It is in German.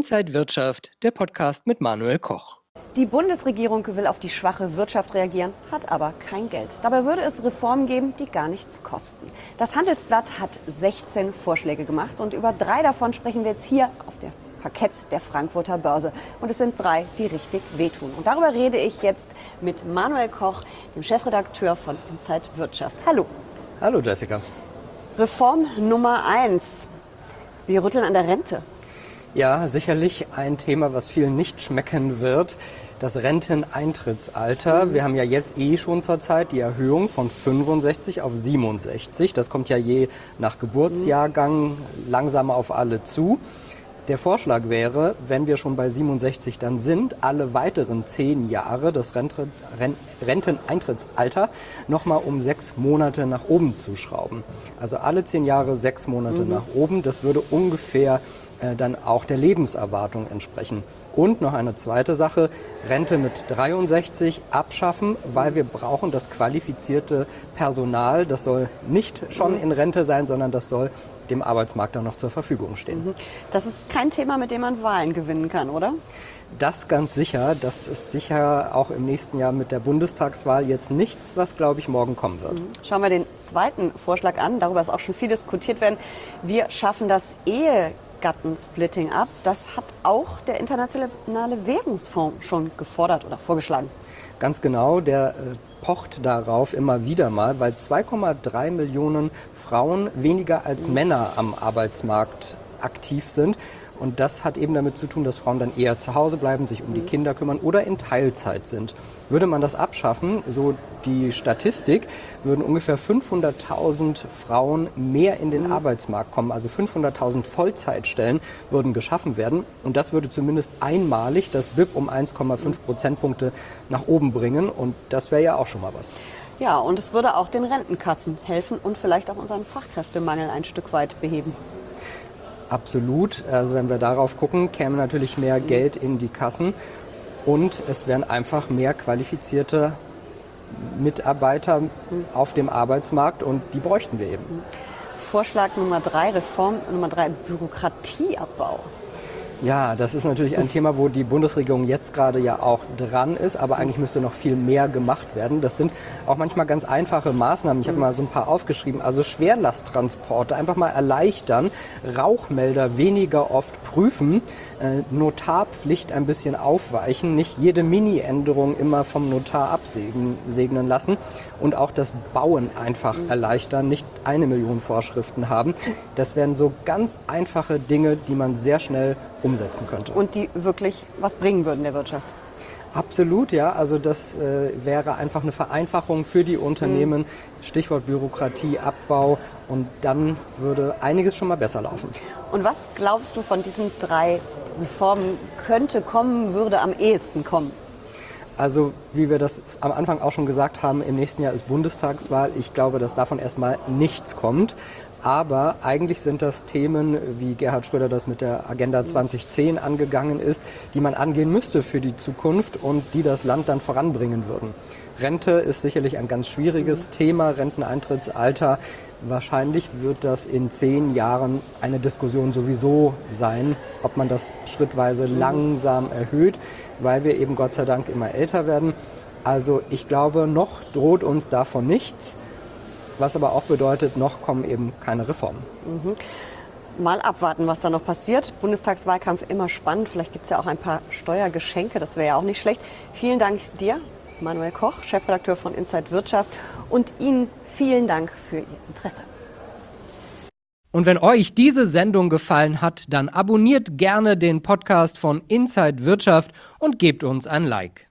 Inside Wirtschaft, der Podcast mit Manuel Koch. Die Bundesregierung will auf die schwache Wirtschaft reagieren, hat aber kein Geld. Dabei würde es Reformen geben, die gar nichts kosten. Das Handelsblatt hat 16 Vorschläge gemacht und über 3 davon sprechen wir jetzt hier auf der Parkett der Frankfurter Börse. Und es sind 3, die richtig wehtun. Und darüber rede ich jetzt mit Manuel Koch, dem Chefredakteur von Inside Wirtschaft. Hallo. Hallo Jessica. Reform Nummer 1. Wir rütteln an der Rente. Ja, sicherlich ein Thema, was vielen nicht schmecken wird. Das Renteneintrittsalter. Wir haben ja jetzt schon zurzeit die Erhöhung von 65 auf 67. Das kommt ja je nach Geburtsjahrgang langsam auf alle zu. Der Vorschlag wäre, wenn wir schon bei 67 dann sind, alle weiteren 10 Jahre das Renteneintrittsalter nochmal um 6 Monate nach oben zu schrauben. Also alle 10 Jahre 6 Monate nach oben. Das würde ungefähr dann auch der Lebenserwartung entsprechen. Und noch eine zweite Sache, Rente mit 63 abschaffen, weil wir brauchen das qualifizierte Personal. Das soll nicht schon in Rente sein, sondern das soll dem Arbeitsmarkt dann noch zur Verfügung stehen. Das ist kein Thema, mit dem man Wahlen gewinnen kann, oder? Das ganz sicher. Das ist sicher auch im nächsten Jahr mit der Bundestagswahl jetzt nichts, was, glaube ich, morgen kommen wird. Schauen wir den zweiten Vorschlag an. Darüber ist auch schon viel diskutiert werden. Wir schaffen das Ehegattensplitting ab. Das hat auch der Internationale Währungsfonds schon gefordert oder vorgeschlagen. Ganz genau, der pocht darauf immer wieder mal, weil 2,3 Millionen Frauen weniger als Männer am Arbeitsmarkt aktiv sind. Und das hat eben damit zu tun, dass Frauen dann eher zu Hause bleiben, sich um die Kinder kümmern oder in Teilzeit sind. Würde man das abschaffen, so die Statistik, würden ungefähr 500.000 Frauen mehr in den Arbeitsmarkt kommen. Also 500.000 Vollzeitstellen würden geschaffen werden. Und das würde zumindest einmalig das BIP um 1,5 Prozentpunkte nach oben bringen. Und das wäre ja auch schon mal was. Ja, und es würde auch den Rentenkassen helfen und vielleicht auch unseren Fachkräftemangel ein Stück weit beheben. Absolut. Also wenn wir darauf gucken, käme natürlich mehr Geld in die Kassen und es wären einfach mehr qualifizierte Mitarbeiter auf dem Arbeitsmarkt und die bräuchten wir eben. Vorschlag Nummer 3, Reform Nummer 3, Bürokratieabbau. Ja, das ist natürlich ein Thema, wo die Bundesregierung jetzt gerade ja auch dran ist, aber eigentlich müsste noch viel mehr gemacht werden. Das sind auch manchmal ganz einfache Maßnahmen. Ich habe mal so ein paar aufgeschrieben. Also Schwerlasttransporte einfach mal erleichtern, Rauchmelder weniger oft prüfen, Notarpflicht ein bisschen aufweichen, nicht jede Mini-Änderung immer vom Notar absegnen lassen und auch das Bauen einfach erleichtern, nicht 1 Million Vorschriften haben. Das wären so ganz einfache Dinge, die man sehr schnell umsetzen könnte. Und die wirklich was bringen würden der Wirtschaft. Absolut, ja. Also das wäre einfach eine Vereinfachung für die Unternehmen. Stichwort Bürokratieabbau. Und dann würde einiges schon mal besser laufen. Und was glaubst du von diesen 3 Reformen könnte kommen, würde am ehesten kommen? Also wie wir das am Anfang auch schon gesagt haben, im nächsten Jahr ist Bundestagswahl. Ich glaube, dass davon erstmal nichts kommt. Aber eigentlich sind das Themen, wie Gerhard Schröder das mit der Agenda 2010 angegangen ist, die man angehen müsste für die Zukunft und die das Land dann voranbringen würden. Rente ist sicherlich ein ganz schwieriges Thema, Renteneintrittsalter. Wahrscheinlich wird das in 10 Jahren eine Diskussion sowieso sein, ob man das schrittweise langsam erhöht, weil wir eben Gott sei Dank immer älter werden. Also ich glaube, noch droht uns davon nichts. Was aber auch bedeutet, noch kommen eben keine Reformen. Mal abwarten, was da noch passiert. Bundestagswahlkampf immer spannend. Vielleicht gibt es ja auch ein paar Steuergeschenke. Das wäre ja auch nicht schlecht. Vielen Dank dir, Manuel Koch, Chefredakteur von Inside Wirtschaft. Und Ihnen vielen Dank für Ihr Interesse. Und wenn euch diese Sendung gefallen hat, dann abonniert gerne den Podcast von Inside Wirtschaft und gebt uns ein Like.